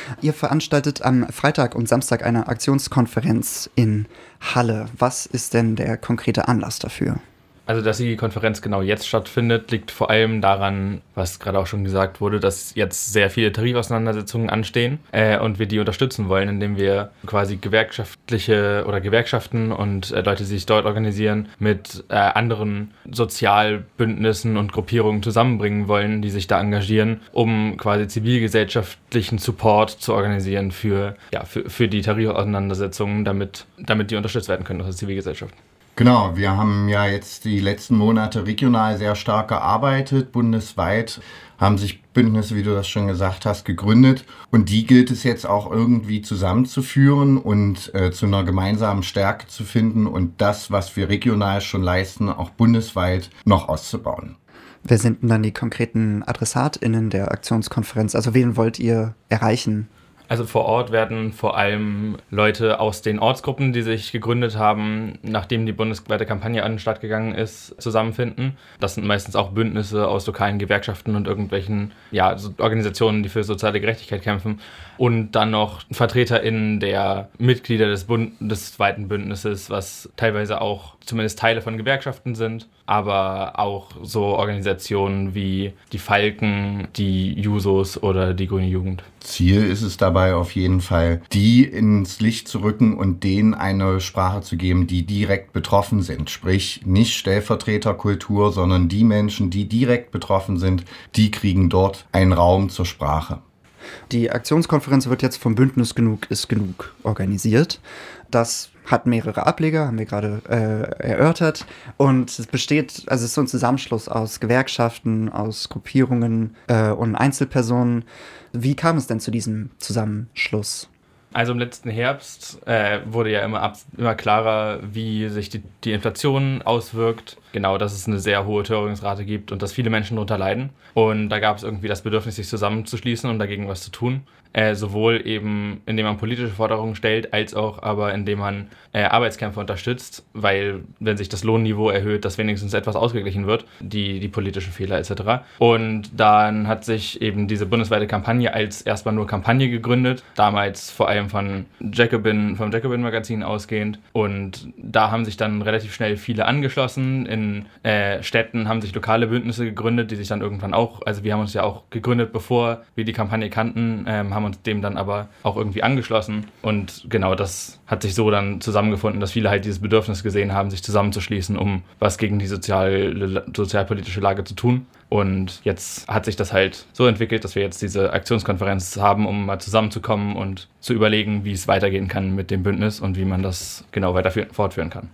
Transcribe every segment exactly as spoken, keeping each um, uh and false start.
Ihr veranstaltet am Freitag und Samstag eine Aktionskonferenz in Halle. Was ist denn der konkrete Anlass dafür? Also, dass die Konferenz genau jetzt stattfindet, liegt vor allem daran, was gerade auch schon gesagt wurde, dass jetzt sehr viele Tarifauseinandersetzungen anstehen äh, und wir die unterstützen wollen, indem wir quasi gewerkschaftliche oder Gewerkschaften und äh, Leute, die sich dort organisieren, mit äh, anderen Sozialbündnissen und Gruppierungen zusammenbringen wollen, die sich da engagieren, um quasi zivilgesellschaftlichen Support zu organisieren für, ja, für, für die Tarifauseinandersetzungen, damit, damit die unterstützt werden können aus der Zivilgesellschaft. Genau, wir haben ja jetzt die letzten Monate regional sehr stark gearbeitet. Bundesweit haben sich Bündnisse, wie du das schon gesagt hast, gegründet. Und die gilt es jetzt auch irgendwie zusammenzuführen und äh, zu einer gemeinsamen Stärke zu finden und das, was wir regional schon leisten, auch bundesweit noch auszubauen. Wer sind denn dann die konkreten AdressatInnen der Aktionskonferenz? Also wen wollt ihr erreichen? Also vor Ort werden vor allem Leute aus den Ortsgruppen, die sich gegründet haben, nachdem die bundesweite Kampagne an den Start gegangen ist, zusammenfinden. Das sind meistens auch Bündnisse aus lokalen Gewerkschaften und irgendwelchen ja, so Organisationen, die für soziale Gerechtigkeit kämpfen. Und dann noch VertreterInnen der Mitglieder des, Bund- des zweiten Bündnisses, was teilweise auch zumindest Teile von Gewerkschaften sind, aber auch so Organisationen wie die Falken, die Jusos oder die Grüne Jugend. Ziel ist es dabei auf jeden Fall, die ins Licht zu rücken und denen eine Sprache zu geben, die direkt betroffen sind. Sprich, nicht Stellvertreterkultur, sondern die Menschen, die direkt betroffen sind, die kriegen dort einen Raum zur Sprache. Die Aktionskonferenz wird jetzt vom Bündnis Genug ist Genug organisiert. Das hat mehrere Ableger, haben wir gerade äh, erörtert. Und es besteht, also es ist so ein Zusammenschluss aus Gewerkschaften, aus Gruppierungen äh, und Einzelpersonen. Wie kam es denn zu diesem Zusammenschluss? Also im letzten Herbst äh, wurde ja immer, ab, immer klarer, wie sich die, die Inflation auswirkt. Genau, dass es eine sehr hohe Teuerungsrate gibt und dass viele Menschen darunter leiden. Und da gab es irgendwie das Bedürfnis, sich zusammenzuschließen und dagegen was zu tun. Äh, sowohl eben, indem man politische Forderungen stellt, als auch aber, indem man äh, Arbeitskämpfe unterstützt, weil, wenn sich das Lohnniveau erhöht, dass wenigstens etwas ausgeglichen wird, die, die politischen Fehler et cetera. Und dann hat sich eben diese bundesweite Kampagne als erstmal nur Kampagne gegründet, damals vor allem von Jacobin, vom Jacobin-Magazin ausgehend. Und da haben sich dann relativ schnell viele angeschlossen. In äh, Städten haben sich lokale Bündnisse gegründet, die sich dann irgendwann auch, also wir haben uns ja auch gegründet, bevor wir die Kampagne kannten, ähm, haben uns dem dann aber auch irgendwie angeschlossen. Und genau das hat sich so dann zusammengefunden, dass viele halt dieses Bedürfnis gesehen haben, sich zusammenzuschließen, um was gegen die sozial, sozialpolitische Lage zu tun. Und jetzt hat sich das halt so entwickelt, dass wir jetzt diese Aktionskonferenz haben, um mal zusammenzukommen und zu überlegen, wie es weitergehen kann mit dem Bündnis und wie man das genau weiter fortführen kann.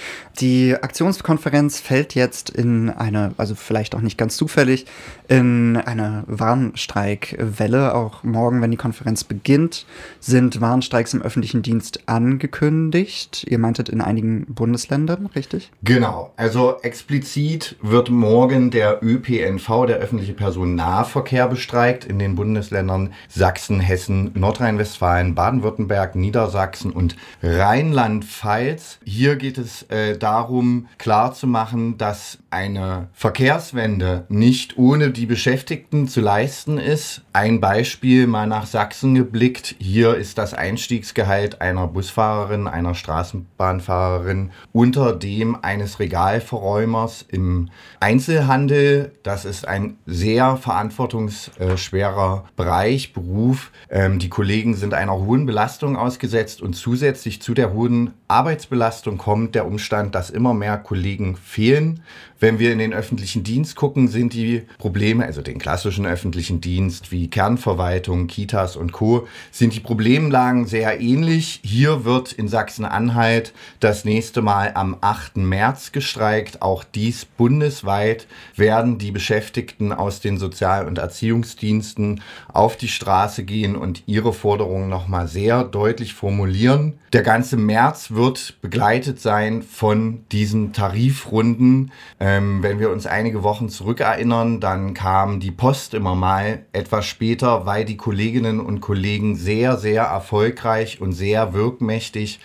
Die Aktionskonferenz fällt jetzt in eine, also vielleicht auch nicht ganz zufällig, in eine Warnstreikwelle. Auch morgen, wenn die Konferenz beginnt, sind Warnstreiks im öffentlichen Dienst angekündigt. Ihr meintet in einigen Bundesländern, richtig? Genau, also explizit wird morgen der Ö P N V, der öffentliche Personennahverkehr, bestreikt in den Bundesländern Sachsen, Hessen, Nordrhein-Westfalen, Baden-Württemberg, Niedersachsen und Rheinland-Pfalz. Hier geht es äh, darum, klarzumachen, dass eine Verkehrswende nicht ohne die Beschäftigten zu leisten ist. Ein Beispiel mal nach Sachsen geblickt. Hier ist das Einstiegsgehalt einer Busfahrerin, einer Straßenbahnfahrerin unter dem eines Regalverräumers im Einzelhandel. Das ist ein sehr verantwortungsschwerer Bereich, Beruf. Ähm, die Kollegen sind einer hohen Belastung ausgesetzt und zusätzlich zu der hohen Arbeitsbelastung kommt der Umstand, dass immer mehr Kollegen fehlen. Wenn wir in den öffentlichen Dienst gucken, sind die Probleme, also den klassischen öffentlichen Dienst wie Kernverwaltung, Kitas und Co., sind die Problemlagen sehr ähnlich. Hier wird in Sachsen-Anhalt das nächste Mal am achten März gestreikt. Auch dies bundesweit werden die Beschäftigten aus den Sozial- und Erziehungsdiensten auf die Straße gehen und ihre Forderungen nochmal sehr deutlich formulieren. Der ganze März wird begleitet sein von diesen Tarifrunden. Ähm, wenn wir uns einige Wochen zurückerinnern, dann kam die Post immer mal etwas später, weil die Kolleginnen und Kollegen sehr, sehr erfolgreich und sehr wirkmächtig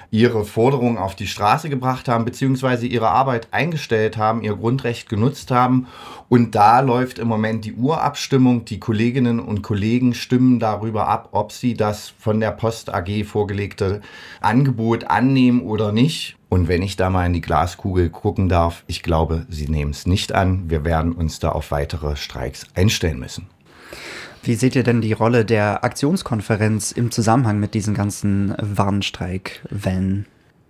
ihre Forderungen auf die Straße gebracht haben, beziehungsweise ihre Arbeit eingestellt haben, ihr Grundrecht genutzt haben. Und da läuft im Moment die Urabstimmung. Die Kolleginnen und Kollegen stimmen darüber ab, ob sie das von der Post A G vorgelegte Angebot annehmen oder nicht. Und wenn ich da mal in die Glaskugel gucken darf, ich glaube, sie nehmen es nicht an. Wir werden uns da auf weitere Streiks einstellen müssen. Wie seht ihr denn die Rolle der Aktionskonferenz im Zusammenhang mit diesen ganzen Warnstreikwellen?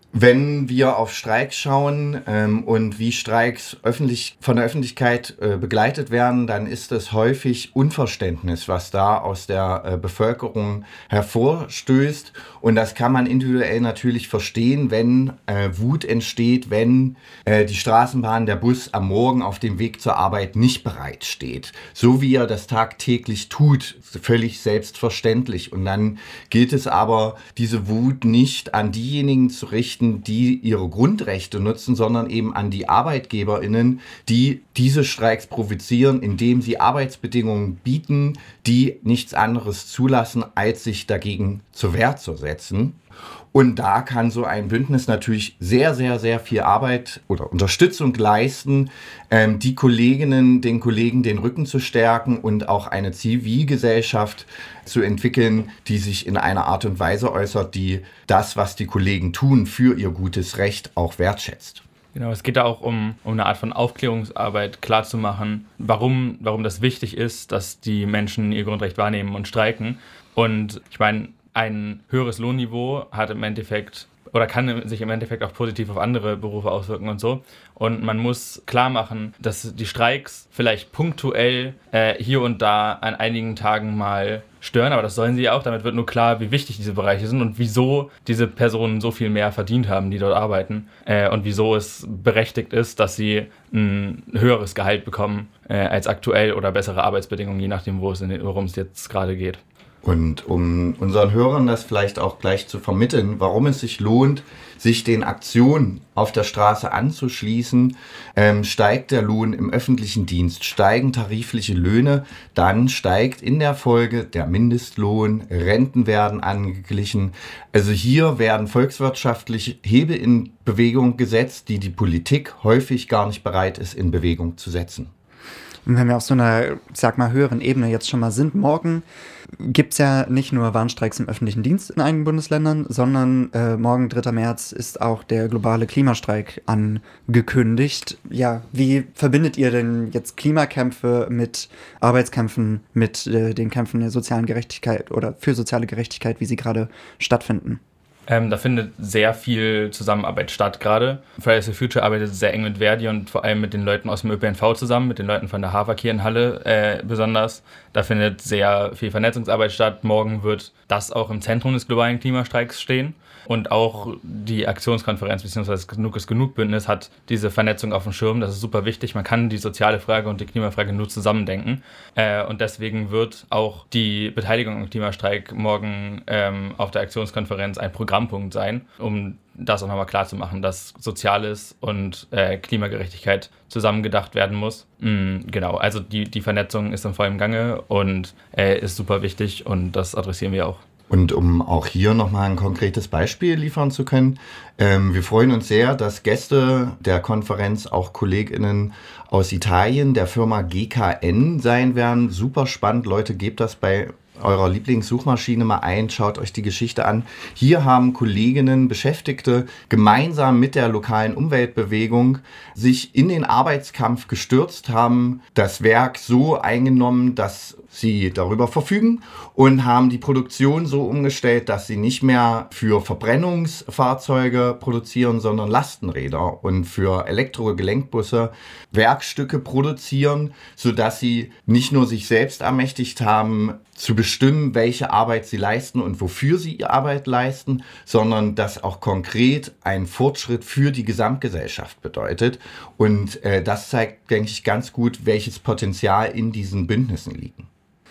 Wenn wir auf Streiks schauen ähm, und wie Streiks öffentlich, von der Öffentlichkeit äh, begleitet werden, dann ist es häufig Unverständnis, was da aus der äh, Bevölkerung hervorstößt. Und das kann man individuell natürlich verstehen, wenn äh, Wut entsteht, wenn äh, die Straßenbahn, der Bus am Morgen auf dem Weg zur Arbeit nicht bereitsteht. So wie er das tagtäglich tut, völlig selbstverständlich. Und dann gilt es aber, diese Wut nicht an diejenigen zu richten, die ihre Grundrechte nutzen, sondern eben an die ArbeitgeberInnen, die diese Streiks provozieren, indem sie Arbeitsbedingungen bieten, die nichts anderes zulassen, als sich dagegen zur Wehr zu setzen. Und da kann so ein Bündnis natürlich sehr, sehr, sehr viel Arbeit oder Unterstützung leisten, ähm, die Kolleginnen, den Kollegen den Rücken zu stärken und auch eine Zivilgesellschaft zu entwickeln, die sich in einer Art und Weise äußert, die das, was die Kollegen tun, für ihr gutes Recht auch wertschätzt. Genau, es geht da auch um, um eine Art von Aufklärungsarbeit, klarzumachen, warum, warum das wichtig ist, dass die Menschen ihr Grundrecht wahrnehmen und streiken. Und ich meine, ein höheres Lohnniveau hat im Endeffekt oder kann sich im Endeffekt auch positiv auf andere Berufe auswirken und so. Und man muss klar machen, dass die Streiks vielleicht punktuell äh, hier und da an einigen Tagen mal stören, aber das sollen sie ja auch. Damit wird nur klar, wie wichtig diese Bereiche sind und wieso diese Personen so viel mehr verdient haben, die dort arbeiten äh, und wieso es berechtigt ist, dass sie ein höheres Gehalt bekommen äh, als aktuell oder bessere Arbeitsbedingungen, je nachdem, wo es in den, worum es jetzt gerade geht. Und um unseren Hörern das vielleicht auch gleich zu vermitteln, warum es sich lohnt, sich den Aktionen auf der Straße anzuschließen, ähm, steigt der Lohn im öffentlichen Dienst, steigen tarifliche Löhne, dann steigt in der Folge der Mindestlohn, Renten werden angeglichen. Also hier werden volkswirtschaftliche Hebel in Bewegung gesetzt, die die Politik häufig gar nicht bereit ist, in Bewegung zu setzen. Und wenn wir auf so einer, sag mal, höheren Ebene jetzt schon mal sind, morgen gibt es ja nicht nur Warnstreiks im öffentlichen Dienst in einigen Bundesländern, sondern äh, morgen, dritter März, ist auch der globale Klimastreik angekündigt. Ja, wie verbindet ihr denn jetzt Klimakämpfe mit Arbeitskämpfen, mit äh, den Kämpfen der sozialen Gerechtigkeit oder für soziale Gerechtigkeit, wie sie gerade stattfinden? Ähm, da findet sehr viel Zusammenarbeit statt gerade. Fridays for Future arbeitet sehr eng mit Verdi und vor allem mit den Leuten aus dem Ö P N V zusammen, mit den Leuten von der Haferkirche in Halle äh, besonders. Da findet sehr viel Vernetzungsarbeit statt. Morgen wird das auch im Zentrum des globalen Klimastreiks stehen. Und auch die Aktionskonferenz bzw. das Genug ist Genug Bündnis hat diese Vernetzung auf dem Schirm. Das ist super wichtig. Man kann die soziale Frage und die Klimafrage nur zusammendenken. Äh, und deswegen wird auch die Beteiligung am Klimastreik morgen ähm, auf der Aktionskonferenz ein Programmpunkt sein, um das auch nochmal klar zu machen, dass Soziales und äh, Klimagerechtigkeit zusammengedacht werden muss. Mm, genau, also die, die Vernetzung ist in vollem Gange und äh, ist super wichtig und das adressieren wir auch. Und um auch hier nochmal ein konkretes Beispiel liefern zu können, ähm, wir freuen uns sehr, dass Gäste der Konferenz auch KollegInnen aus Italien, der Firma G K N sein werden. Super spannend, Leute, gebt das bei eurer Lieblingssuchmaschine mal ein, schaut euch die Geschichte an. Hier haben Kolleginnen, Beschäftigte gemeinsam mit der lokalen Umweltbewegung sich in den Arbeitskampf gestürzt, haben das Werk so eingenommen, dass sie darüber verfügen und haben die Produktion so umgestellt, dass sie nicht mehr für Verbrennungsfahrzeuge produzieren, sondern Lastenräder und für Elektrogelenkbusse Werkstücke produzieren, sodass sie nicht nur sich selbst ermächtigt haben, zu bestimmen, welche Arbeit sie leisten und wofür sie ihre Arbeit leisten, sondern das auch konkret ein Fortschritt für die Gesamtgesellschaft bedeutet. Und äh, das zeigt, denke ich, ganz gut, welches Potenzial in diesen Bündnissen liegen.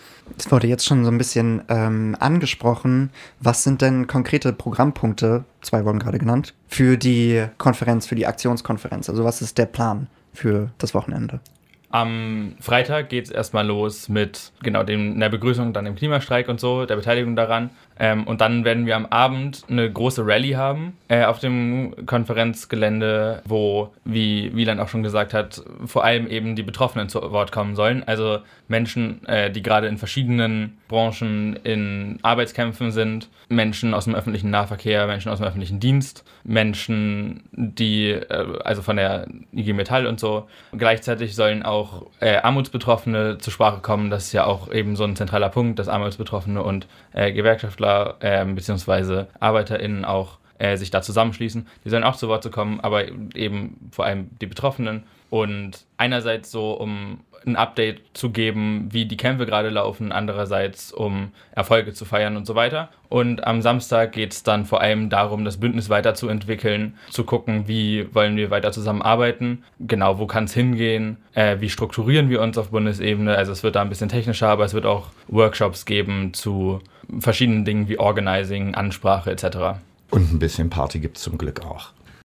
Es wurde jetzt schon so ein bisschen ähm, angesprochen. Was sind denn konkrete Programmpunkte, zwei wurden gerade genannt, für die Konferenz, für die Aktionskonferenz? Also was ist der Plan für das Wochenende? Am Freitag geht es erstmal los mit genau dem, der Begrüßung, dann dem Klimastreik und so, der Beteiligung daran. Ähm, und dann werden wir am Abend eine große Rallye haben äh, auf dem Konferenzgelände, wo, wie Wieland auch schon gesagt hat, vor allem eben die Betroffenen zu Wort kommen sollen. Also Menschen, äh, die gerade in verschiedenen Branchen in Arbeitskämpfen sind, Menschen aus dem öffentlichen Nahverkehr, Menschen aus dem öffentlichen Dienst, Menschen, die, äh, also von der I G Metall und so. Gleichzeitig sollen auch äh, Armutsbetroffene zur Sprache kommen. Das ist ja auch eben so ein zentraler Punkt, dass Armutsbetroffene und äh, Gewerkschaftler äh, bzw. ArbeiterInnen auch äh, sich da zusammenschließen. Die sollen auch zu Wort kommen, aber eben vor allem die Betroffenen. Und einerseits so, um ein Update zu geben, wie die Kämpfe gerade laufen, andererseits um Erfolge zu feiern und so weiter. Und am Samstag geht es dann vor allem darum, das Bündnis weiterzuentwickeln, zu gucken, wie wollen wir weiter zusammenarbeiten, genau, wo kann es hingehen, äh, wie strukturieren wir uns auf Bundesebene. Also es wird da ein bisschen technischer, aber es wird auch Workshops geben zu verschiedenen Dingen wie Organizing, Ansprache et cetera. Und ein bisschen Party gibt es zum Glück auch.